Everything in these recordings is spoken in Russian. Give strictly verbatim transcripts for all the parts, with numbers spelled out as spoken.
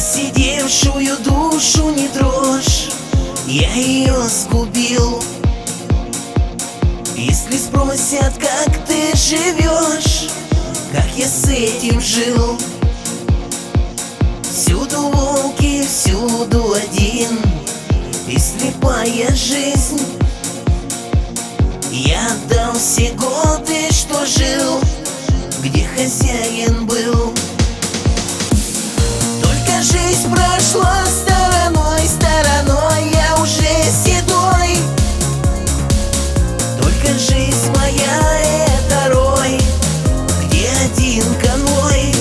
Посидевшую душу не трожь, я ее сгубил. Если спросят, как ты живешь, как я с этим жил. Всюду волки, всюду один, и слепая жизнь. Я отдал все годы, что жил, где хозяин был. Только жизнь прошла стороной, стороной, я уже седой. Только жизнь моя — это рой, где один конвой.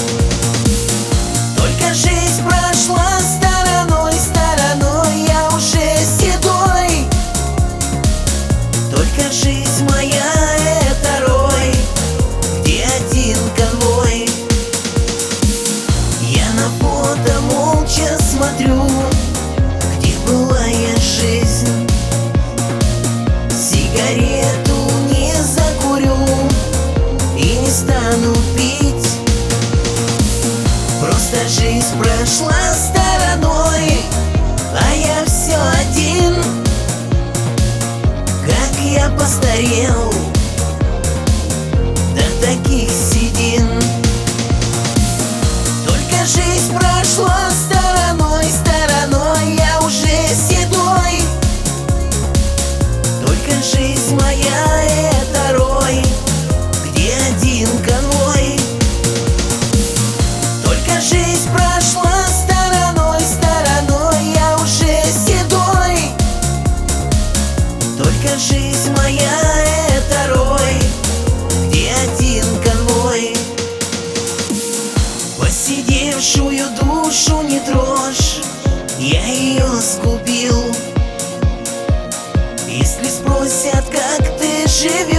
Только жизнь прошла стороной, стороной, я уже седой. Только жизнь моя — это рой, где один конвой. Я на фото молча смотрю, где была я жизнь. Сигарету не закурю и не стану пить. Просто жизнь прошла стороной, а я все один. Как я постарел до таких седин. Только жизнь прошла стороной, стороной, я уже седой. Только жизнь моя — это рой, где один конвой. Только жизнь прошла стороной, стороной, я уже седой. Только жизнь моя — это рой, где один конвой. Посидевшую душу не трожь, я ее сгубил. Если спросят, как ты живешь,